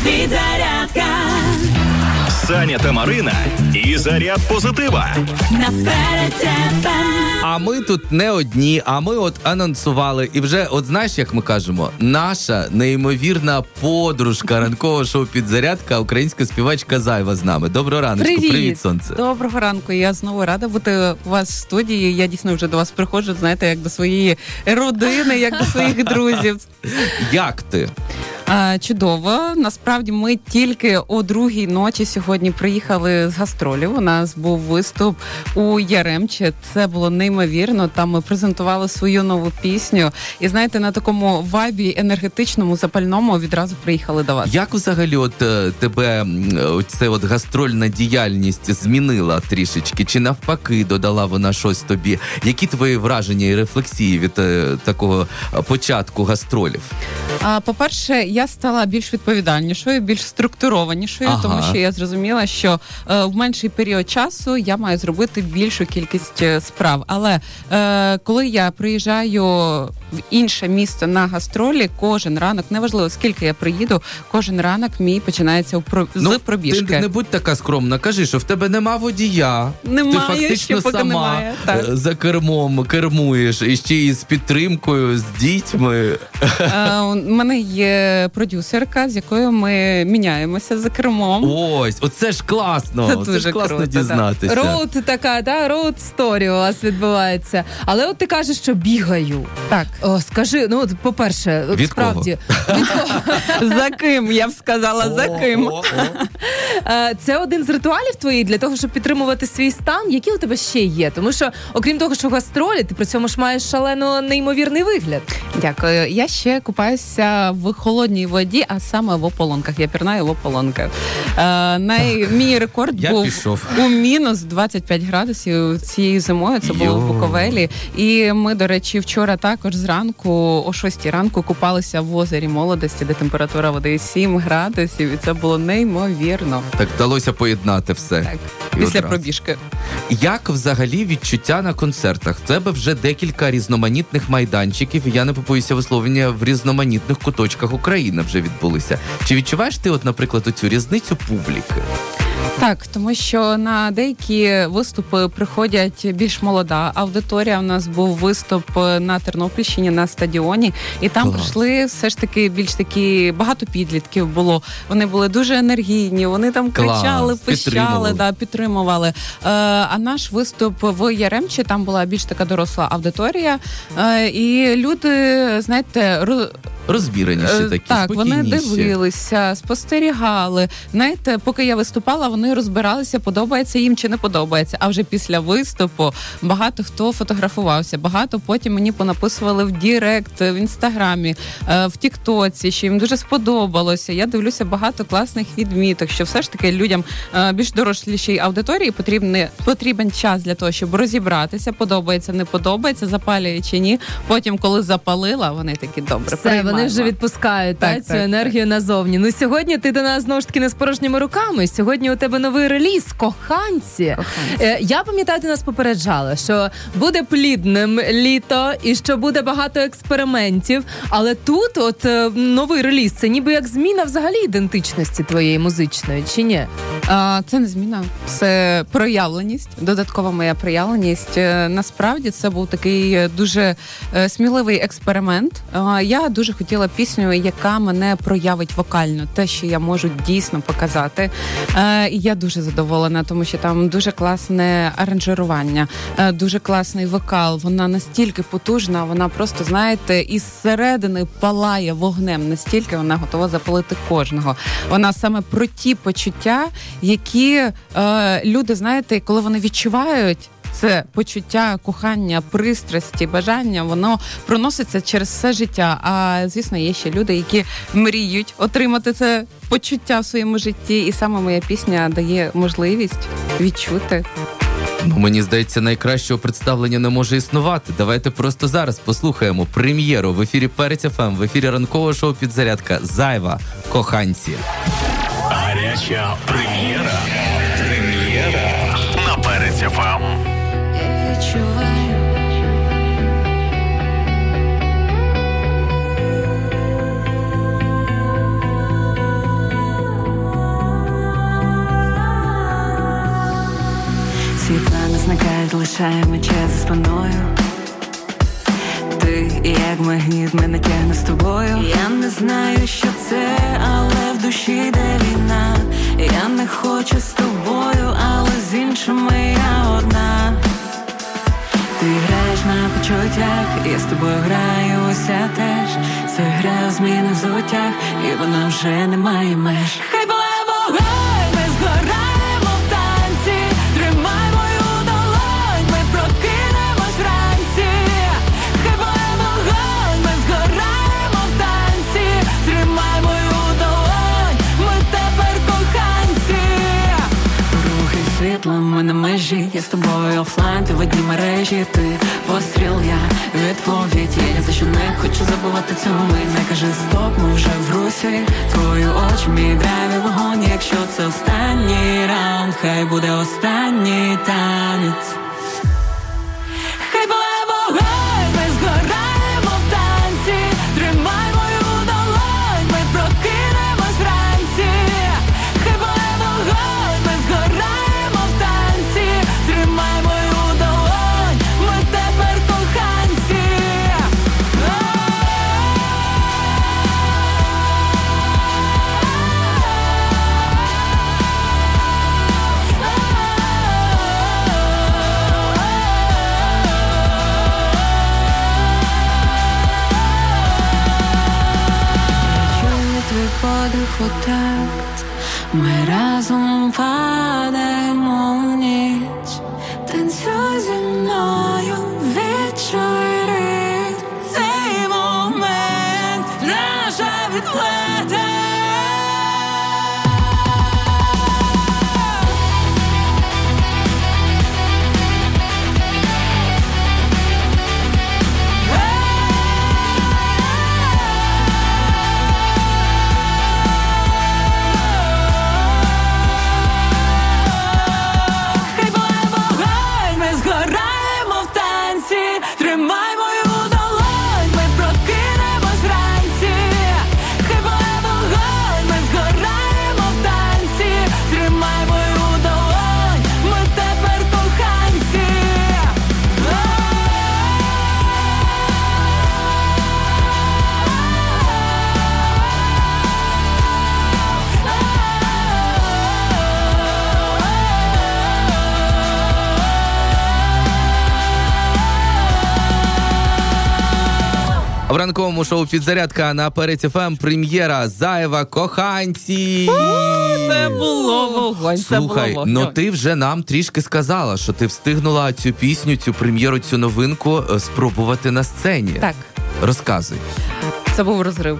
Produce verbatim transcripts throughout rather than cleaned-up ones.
Підзарядка. Саня та Марина і заряд позитива. На Перед-ФМ. А ми тут не одні, а ми от анонсували. І вже, от знаєш, як ми кажемо, наша неймовірна подружка ранкового шоу «Підзарядка», українська співачка Зайва з нами. Доброго раночку. Привіт. Привіт, сонце. Доброго ранку. Я знову рада бути у вас в студії. Я дійсно вже до вас приходжу, знаєте, як до своєї родини, як до своїх друзів. Як ти? А, чудово. Насправді ми тільки о другій ночі сьогодні приїхали з гастролів. У нас був виступ у Яремче. Це було неймовірно. Там ми презентували свою нову пісню. І знаєте, на такому вайбі енергетичному, запальному відразу приїхали до вас. Як взагалі от е, тебе м, оця от гастрольна діяльність змінила трішечки? Чи навпаки додала вона щось тобі? Які твої враження і рефлексії від е, такого початку гастролів? А, по-перше, я стала більш відповідальнішою, більш структурованішою, Ага. тому що я зрозуміла, що е, в менший період часу я маю зробити більшу кількість е, справ. Але е, коли я приїжджаю в інше місто на гастролі, кожен ранок, неважливо скільки я приїду, кожен ранок мій починається про... з пробіжки. Ти не будь така скромна, кажи, що в тебе нема водія. Немає, ти фактично ще поки сама немає, так. за кермом кермуєш, і ще й з підтримкою, з дітьми. Е, у мене є продюсерка, з якою ми міняємося за кермом. Ось, оце ж класно. Це Це, дуже ж класно круто, дізнатися. Роуд така, да, роуд сторі у вас відбувається. Але от ти кажеш, що бігаю. Так. О, скажи, ну, от, по-перше, от Від справді. Від кого? За ким? Я б сказала, за ким. О, о, о. Е, Це один з ритуалів твоїх для того, щоб підтримувати свій стан. Які у тебе ще є? Тому що, окрім того, що гастролі, ти при цьому ж маєш шалено неймовірний вигляд. Дякую. Я ще купаюся в холодній воді, а саме в ополонках. Я пірнаю в ополонках. Е, най... Мій рекорд Я був пішов. у мінус двадцять п'ять градусів цією зимою. Це було Йо. в Буковелі. І ми, до речі, вчора також зранку, о шостій ранку, купалися в озері Молодості, де температура води сім градусів. І це було неймовірно. Так вдалося поєднати все. Так, І після одразу. пробіжки. Як взагалі відчуття на концертах? В тебе вже декілька різноманітних майданчиків, і я не побоюся висловлення, в різноманітних куточках України вже відбулися. Чи відчуваєш ти, от, наприклад, оцю різницю публіки? Так, тому що на деякі виступи приходять більш молода аудиторія. У нас був виступ на Тернопільщині на стадіоні, і там Клас. прийшли все ж таки більш такі багато підлітків було. Вони були дуже енергійні, вони там Клас, кричали, підтримували. пищали, да, підтримували. Е, а наш виступ в Яремчі, там була більш така доросла аудиторія, е, і люди, знаєте, ро... Розбіраніші Е, такі, так, вони спокійніші. дивилися, спостерігали. Знаєте, поки я виступала, вони розбиралися, подобається їм чи не подобається. А вже після виступу багато хто фотографувався, багато потім мені понаписували в Дірект, в Інстаграмі, е, в Тіктоці, що їм дуже сподобалося. Я дивлюся багато класних відміток, що все ж таки людям е, більш дорослішій аудиторії потрібний, потрібен час для того, щоб розібратися, подобається, не подобається, запалює чи ні. Потім, коли запалила, вони такі, добре, Все, вони вже відпускають Так, та, цю так, енергію назовні. Ну, сьогодні ти до нас, знову ж таки, не з порожніми руками. Сьогодні у тебе новий реліз «Коханці». Е, я пам'ятаю, ти нас попереджала, що буде плідним літо і що буде багато експериментів. Але тут от е, новий реліз, це ніби як зміна взагалі ідентичності твоєї музичної, чи ні? А, це не зміна, це проявленість, додаткова моя проявленість. Е, Насправді це був такий дуже е, сміливий експеримент. Е, Я дуже хотіла пісню, яка мене проявить вокально, те, що я можу дійсно показати. Е, І я дуже задоволена, тому що там дуже класне аранжирування, е, дуже класний вокал. Вона настільки потужна, вона просто, знаєте, із середини палає вогнем, настільки вона готова запалити кожного. Вона саме про ті почуття, які е, люди, знаєте, коли вони відчувають це почуття, кохання, пристрасті, бажання, воно проноситься через все життя. А, звісно, є ще люди, які мріють отримати це почуття в своєму житті. І саме моя пісня дає можливість відчути. Ну, мені здається, найкращого представлення не може існувати. Давайте просто зараз послухаємо прем'єру в ефірі Перед-ФМ, в ефірі ранкового шоу «Підзарядка». Зайва, «Коханці». Гаряча прем'єра. Прем'єра на Перед-ФМ. Я відчуваю. залишаємо час за спиною. Ти, як магніт, мене тягне з тобою. Я не знаю, що це, але в душі де війна. Я не хочу з тобою, але з іншими я одна. Ти граєш на почуттях, я з тобою граюся теж. Це гра в зміни взуттях, і вона вже не має меж. Хай палає вогонь, ми згораємо в танці. Тримай мою долонь, ми прокинемось вранці. Хай палає вогонь, ми згораємо в танці. Тримай мою долонь, ми тепер коханці. Рухи світлом, ми на межі. Я з тобою офлайн, ти в одній мережі. Ти постріл, я відповідь. Я ні за що не хочу забувати цю мить. Не кажи стоп, ми вже в русі. Твої очі, мій драйв і вогонь. Якщо це останній раунд, хай буде останній танець. Хай палає вогонь, ми згораємо в танці. Тримай мою долонь, ми прокинемось вранці. Хай палає вогонь, ми згораємо в танці. Тримай мою долонь, ми тепер коханці. Чую твій подих у такт, ми разом падаємо в ніч. Танцюй зі мною, відчуй ритм, цей момент наша відплата. Хай палає вогонь, ми згораємо в танці. Тримай мою долонь, ми прокинемось вранці. Хай палає вогонь, ми згораємо в танці. Тримай мою долонь, ми тепер коханці. В ранковому шоу «Підзарядка» на Перець еф ем прем'єра Заєва «Коханці». Це було вогонь, це Слухай, було ну вогонь. ти вже нам трішки сказала, що ти встигнула цю пісню, цю прем'єру, цю новинку е, спробувати на сцені. Так. Розказуй. Це був розрив.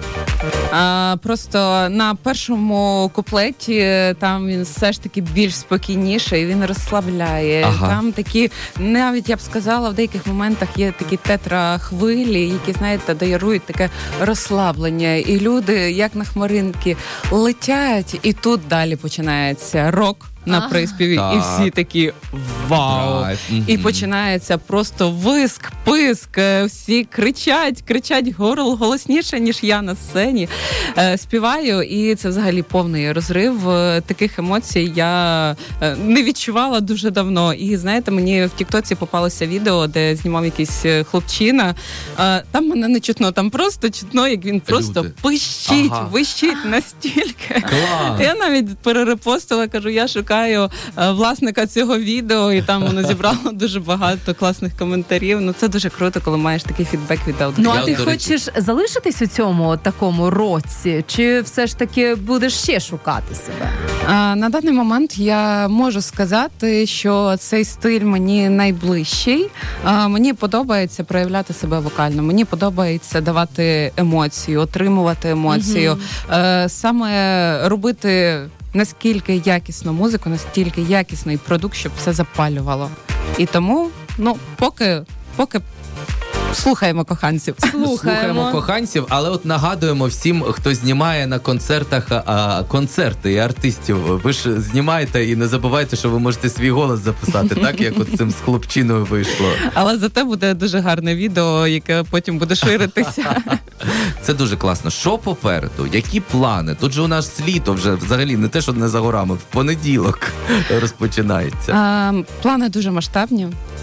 А, просто на першому куплеті там він все ж таки більш спокійніший, він розслабляє. Ага. Там такі, навіть я б сказала, в деяких моментах є такі тетрахвилі, які, знаєте, дарують таке розслаблення. І люди, як на хмаринки, летять, і тут далі починається рок на Ага. приспіві, Так. і всі такі вау. Драйв. Мгм. І починається просто виск, писк, е, всі кричать, кричать горл голосніше, ніж я на сцені. Е, співаю, і це взагалі повний розрив. Е, Таких емоцій я е, не відчувала дуже давно. І знаєте, мені в Тіктоці попалося відео, де знімав якийсь е, хлопчина. Е, Там мене не чутно, там просто чутно, як він просто Люди. пищить, Ага. вищить настільки. Клас! Я навіть перерепостила, кажу, я шукаю е, власника цього відео, і там воно зібрало дуже багато класних коментарів. Ну це дуже круто, коли маєш такий фідбек від аудиторії. Ну, а Я, ти до речі- хочеш залишитись у цьому такому році? Чи все ж таки будеш ще шукати себе? А, на даний момент я можу сказати, що цей стиль мені найближчий. А, мені подобається проявляти себе вокально. Мені подобається давати емоцію, отримувати емоцію. Е, саме робити наскільки якісну музику, настільки якісний продукт, щоб все запалювало. І тому, ну, поки, поки слухаємо коханців. Слухаємо коханців, але от нагадуємо всім, хто знімає на концертах а, концерти і артистів. Ви ж знімаєте і не забувайте, що ви можете свій голос записати, так як от цим з хлопчиною вийшло. Але зате буде дуже гарне відео, яке потім буде ширитися. Це дуже класно. Що попереду? Які плани? Тут же у нас літо вже взагалі не те, що не за горами, в понеділок розпочинається. А, плани дуже масштабні.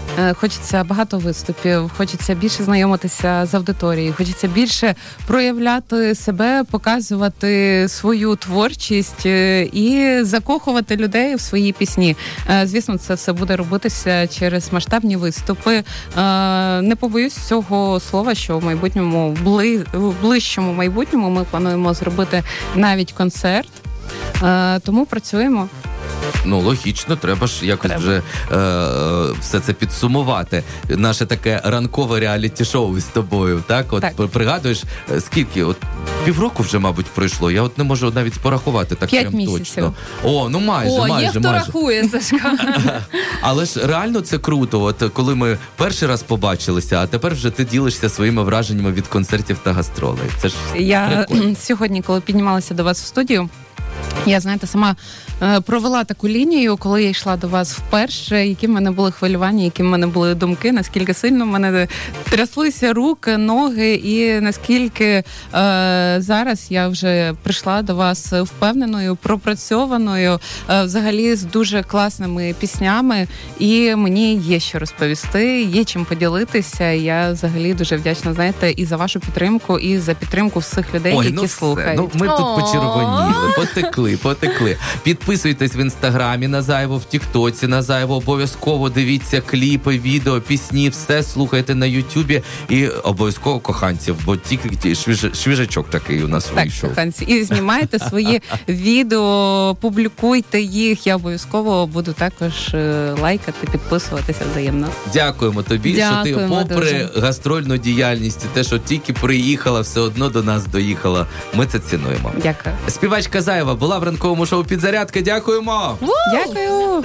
Хочеться багато виступів, хочеться більше знайомитися з аудиторією, хочеться більше проявляти себе, показувати свою творчість і закохувати людей в свої пісні. Звісно, це все буде робитися через масштабні виступи. Не побоюсь цього слова, що в майбутньому, в ближчому майбутньому ми плануємо зробити навіть концерт, тому працюємо. Ну, логічно, треба ж якось треба. вже е, все це підсумувати. Наше таке ранкове реаліті-шоу з тобою, так? От так. Пригадуєш, скільки? От півроку вже, мабуть, пройшло. Я от не можу навіть порахувати так прям місяців. Точно. О, ну майже, О, майже, є хто майже. рахує, Сашка. Але ж реально це круто. От коли ми перший раз побачилися, а тепер вже ти ділишся своїми враженнями від концертів та гастролей. Це ж Я прикольно. Сьогодні, коли піднімалася до вас в студію, я, знаєте, сама е, провела таку лінію, коли я йшла до вас вперше, які в мене були хвилювання, які в мене були думки, наскільки сильно в мене тряслися руки, ноги, і наскільки е, зараз я вже прийшла до вас впевненою, пропрацьованою, е, взагалі з дуже класними піснями, і мені є що розповісти, є чим поділитися. Я взагалі дуже вдячна, знаєте, і за вашу підтримку, і за підтримку всіх людей, Ой, які ну слухають. Ну, ми тут почервоніли, потекли, потекли. Підписуйтесь в інстаграмі на Зайво, в Тіктоці на Зайво. Обов'язково дивіться кліпи, відео, пісні, все слухайте на Ютубі. І обов'язково коханців, бо тільки свіж, свіжачок такий у нас так, вийшов. Коханці. І знімайте свої відео, публікуйте їх. Я обов'язково буду також лайкати, підписуватися взаємно. Дякуємо тобі, Дякуємо що ти попри дуже. гастрольну діяльність, те, що тільки приїхала, все одно до нас доїхала. Ми це цінуємо. Дякую. Співачка Зайва була в ранковому шоу «Підзарядка». Дякуємо! Дякую!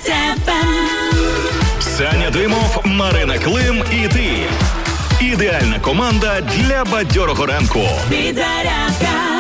Саня Димов, Марина Клим і ти. Ідеальна команда для бадьорого ранку. Підзарядка.